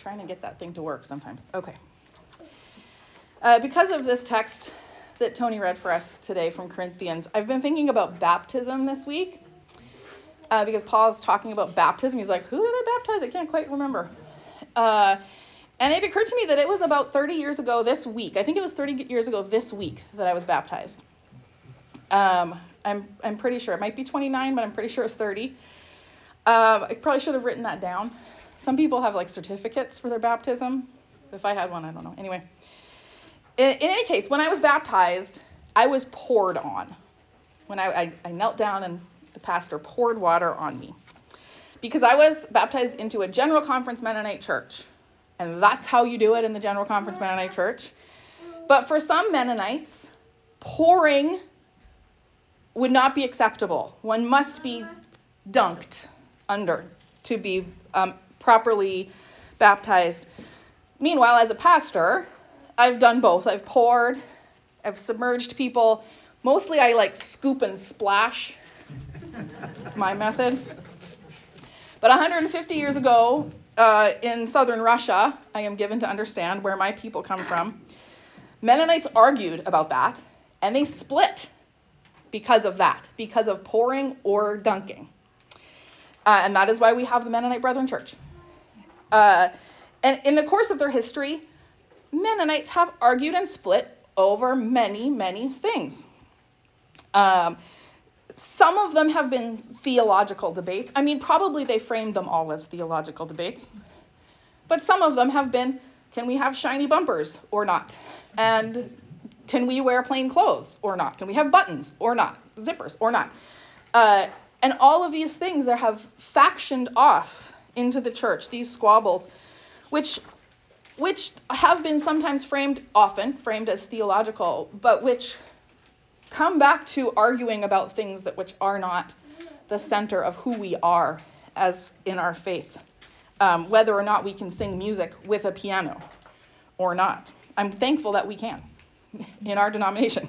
trying to get that thing to work sometimes. Okay. Because of this text that Tony read for us today from Corinthians, I've been thinking about baptism this week. Because Paul's talking about baptism. He's like, who did I baptize? I can't quite remember. And it occurred to me that it was about 30 years ago this week. I think it was 30 years ago this week that I was baptized. I'm pretty sure. It might be 29, but I'm pretty sure it's 30. I probably should have written that down. Some people have like certificates for their baptism. If I had one, I don't know. Anyway, in any case, when I was baptized, I was poured on. When I knelt down and the pastor poured water on me. Because I was baptized into a General Conference Mennonite church. And that's how you do it in the General Conference Mennonite church. But for some Mennonites, pouring would not be acceptable. One must be dunked under to be properly baptized. Meanwhile, as a pastor, I've done both. I've poured, I've submerged people. Mostly I like scoop and splash, my method. But 150 years ago, in southern Russia, I am given to understand where my people come from, Mennonites argued about that, and they split because of that, because of pouring or dunking. And that is why we have the Mennonite Brethren Church. And in the course of their history, Mennonites have argued and split over many, many things. Some of them have been theological debates. I mean, probably they framed them all as theological debates. But some of them have been, can we have shiny bumpers or not? And can we wear plain clothes or not? Can we have buttons or not? Zippers or not? And all of these things there have factioned off into the church, these squabbles, which have been sometimes often framed as theological, but which come back to arguing about things which are not the center of who we are as in our faith. Whether or not we can sing music with a piano or not. I'm thankful that we can in our denomination.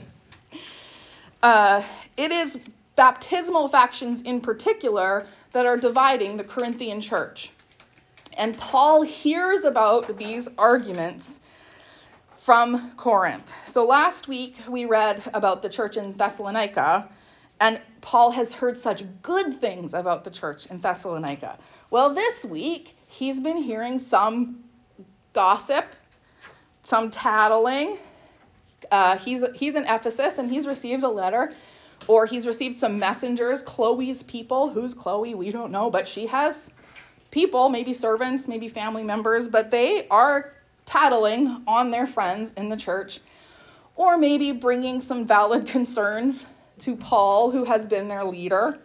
It is baptismal factions in particular that are dividing the Corinthian church. And Paul hears about these arguments from Corinth. So last week we read about the church in Thessalonica, and Paul has heard such good things about the church in Thessalonica. Well, this week he's been hearing some gossip, some tattling. He's in Ephesus, and he's received a letter, or he's received some messengers, Chloe's people. Who's Chloe? We don't know, but she has people, maybe servants, maybe family members, but they are tattling on their friends in the church, or maybe bringing some valid concerns to Paul, who has been their leader,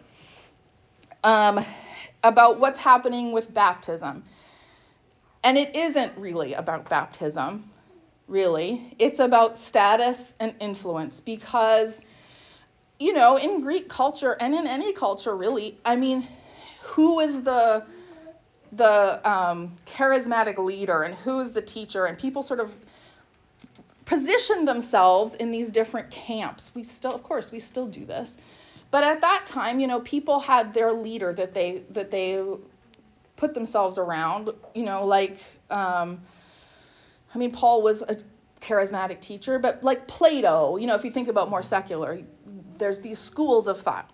about what's happening with baptism. And it isn't really about baptism, really. It's about status and influence, because, in Greek culture and in any culture, really, I mean, who is the charismatic leader and who is the teacher, and people sort of position themselves in these different camps. We still do this, but at that time, people had their leader that they put themselves around. Paul was a charismatic teacher, but like Plato, if you think about more secular, there's these schools of thought,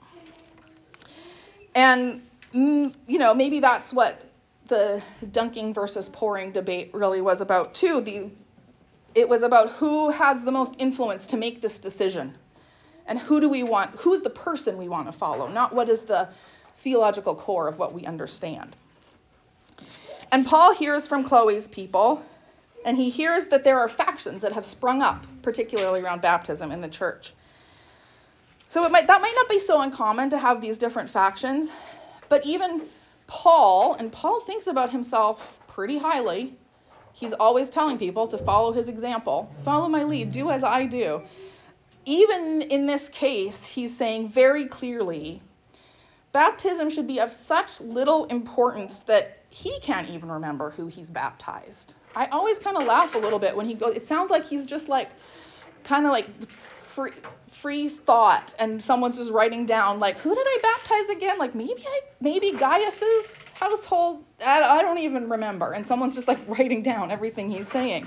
and maybe that's what the dunking versus pouring debate really was about too. It was about who has the most influence to make this decision, and who's the person we want to follow, not what is the theological core of what we understand. And Paul hears from Chloe's people, and he hears that there are factions that have sprung up, particularly around baptism in the church. So that might not be so uncommon to have these different factions, but even Paul thinks about himself pretty highly. He's always telling people to follow his example. Follow my lead. Do as I do. Even in this case, he's saying very clearly, baptism should be of such little importance that he can't even remember who he's baptized. I always kind of laugh a little bit when he goes. It sounds like he's just kind of free thought, and someone's just writing down, who did I baptize again? Maybe Gaius's household, I don't even remember. And someone's just like writing down everything he's saying.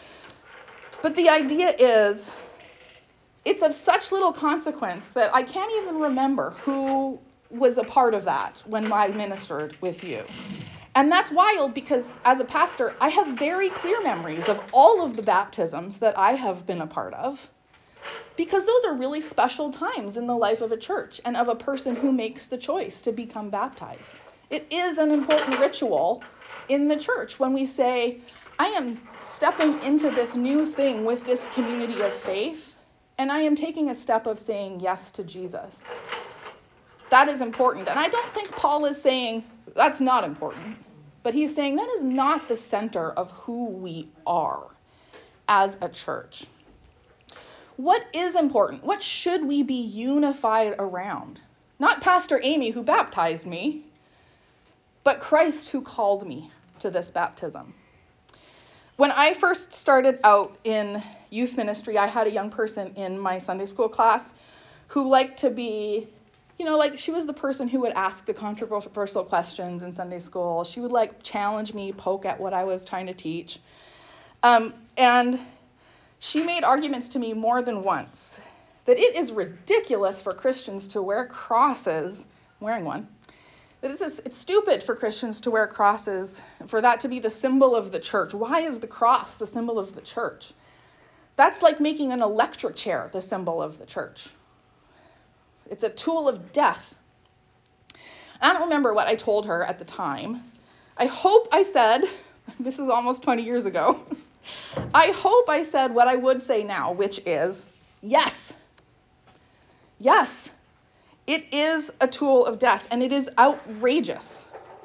But the idea is, it's of such little consequence that I can't even remember who was a part of that when I ministered with you. And that's wild because as a pastor, I have very clear memories of all of the baptisms that I have been a part of, because those are really special times in the life of a church and of a person who makes the choice to become baptized. It is an important ritual in the church when we say, I am stepping into this new thing with this community of faith, and I am taking a step of saying yes to Jesus. That is important. And I don't think Paul is saying that's not important, but he's saying that is not the center of who we are as a church. What is important? What should we be unified around? Not Pastor Amy who baptized me, but Christ who called me to this baptism. When I first started out in youth ministry, I had a young person in my Sunday school class who liked to be, like she was the person who would ask the controversial questions in Sunday school. She would like challenge me, poke at what I was trying to teach. And she made arguments to me more than once that it is ridiculous for Christians to wear crosses, I'm wearing one, that it's stupid for Christians to wear crosses, for that to be the symbol of the church. Why is the cross the symbol of the church? That's like making an electric chair the symbol of the church. It's a tool of death. I don't remember what I told her at the time. I hope I said, this is almost 20 years ago, I hope I said what I would say now, which is, yes. Yes. It is a tool of death, and it is outrageous.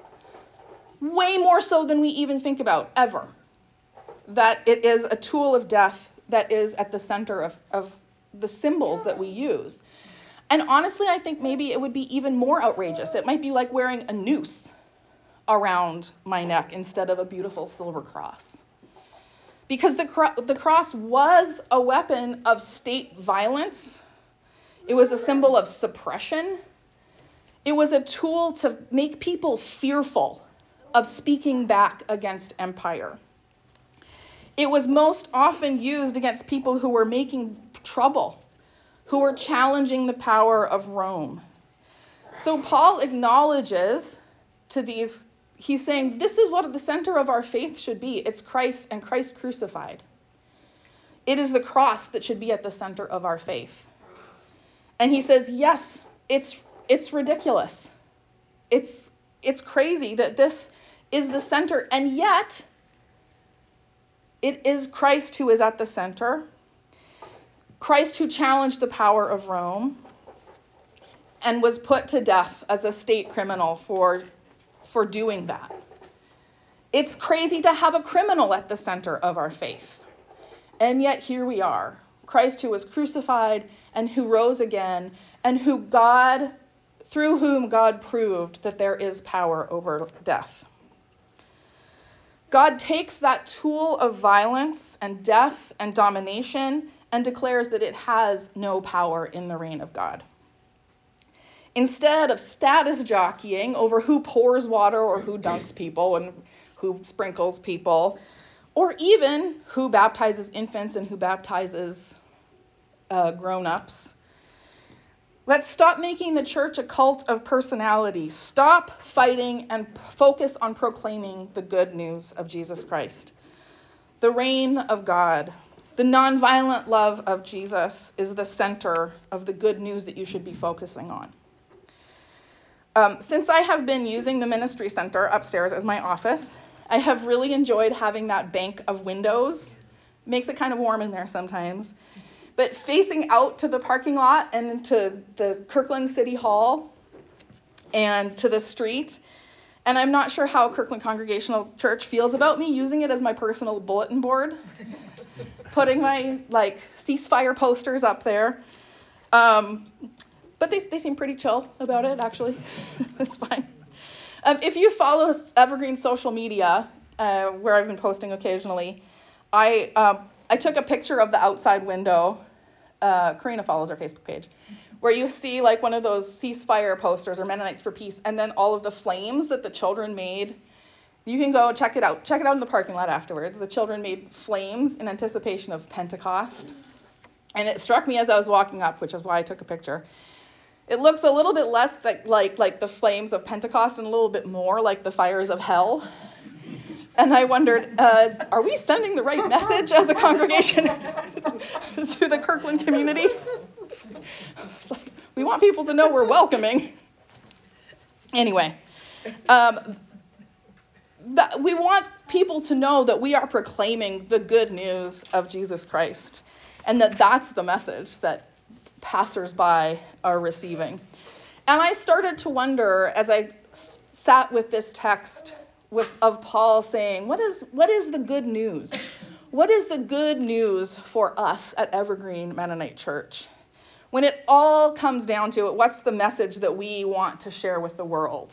Way more so than we even think about, ever. That it is a tool of death that is at the center of the symbols that we use. And honestly, I think maybe it would be even more outrageous. It might be like wearing a noose around my neck instead of a beautiful silver cross. Because the cross was a weapon of state violence. It was a symbol of suppression. It was a tool to make people fearful of speaking back against empire. It was most often used against people who were making trouble, who were challenging the power of Rome. So Paul acknowledges to these, he's saying, this is what the center of our faith should be. It's Christ and Christ crucified. It is the cross that should be at the center of our faith. And he says, yes, it's ridiculous. It's crazy that this is the center, and yet it is Christ who is at the center. Christ who challenged the power of Rome and was put to death as a state criminal for doing that. It's crazy to have a criminal at the center of our faith. And yet here we are. Christ who was crucified and who rose again, and through whom God proved that there is power over death. God takes that tool of violence and death and domination and declares that it has no power in the reign of God. Instead of status jockeying over who pours water or who dunks people and who sprinkles people, or even who baptizes infants and who baptizes grown-ups, let's stop making the church a cult of personality. Stop fighting and focus on proclaiming the good news of Jesus Christ. The reign of God, the nonviolent love of Jesus is the center of the good news that you should be focusing on. Since I have been using the ministry center upstairs as my office, I have really enjoyed having that bank of windows. Makes it kind of warm in there sometimes. But facing out to the parking lot and to the Kirkland City Hall and to the street. And I'm not sure how Kirkland Congregational Church feels about me using it as my personal bulletin board. Putting my ceasefire posters up there. But they seem pretty chill about it, actually. It's fine. If you follow Evergreen social media, where I've been posting occasionally, I took a picture of the outside window. Karina follows our Facebook page. where you see like one of those ceasefire posters or Mennonites for Peace, and then all of the flames that the children made. You can go check it out. Check it out in the parking lot afterwards. The children made flames in anticipation of Pentecost. And it struck me as I was walking up, which is why I took a picture. It looks a little bit less like the flames of Pentecost and a little bit more like the fires of hell. And I wondered, are we sending the right message as a congregation to the Kirkland community? It's like, we want people to know we're welcoming. Anyway, we want people to know that we are proclaiming the good news of Jesus Christ, and that's the message that passersby are receiving. And I started to wonder as I sat with this text of Paul saying, what is the good news? What is the good news for us at Evergreen Mennonite Church? When it all comes down to it, what's the message that we want to share with the world?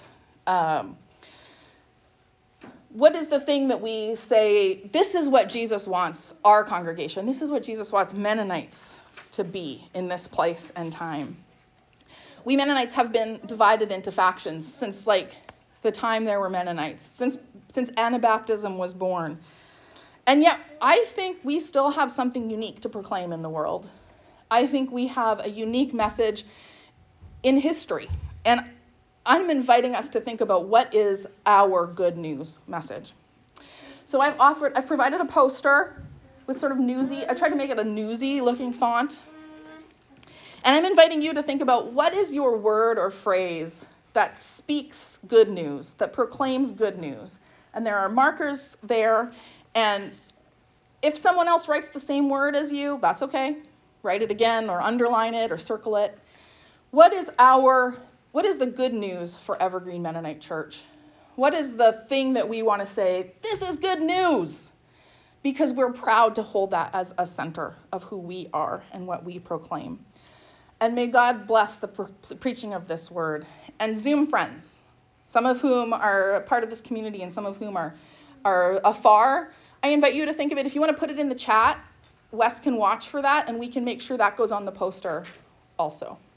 What is the thing that we say, this is what Jesus wants our congregation, this is what Jesus wants Mennonites to be in this place and time? We Mennonites have been divided into factions since the time there were Mennonites, since Anabaptism was born. And yet, I think we still have something unique to proclaim in the world. I think we have a unique message in history. And I'm inviting us to think about what is our good news message. So I've provided a poster with sort of newsy, I tried to make it a newsy looking font. And I'm inviting you to think about what is your word or phrase that speaks good news, that proclaims good news. And there are markers there. And if someone else writes the same word as you, that's okay. Write it again or underline it or circle it. What is the good news for Evergreen Mennonite Church? What is the thing that we want to say, this is good news? Because we're proud to hold that as a center of who we are and what we proclaim. And may God bless the preaching of this word. And Zoom friends, some of whom are part of this community and some of whom are afar, I invite you to think of it. If you want to put it in the chat, Wes can watch for that, and we can make sure that goes on the poster also.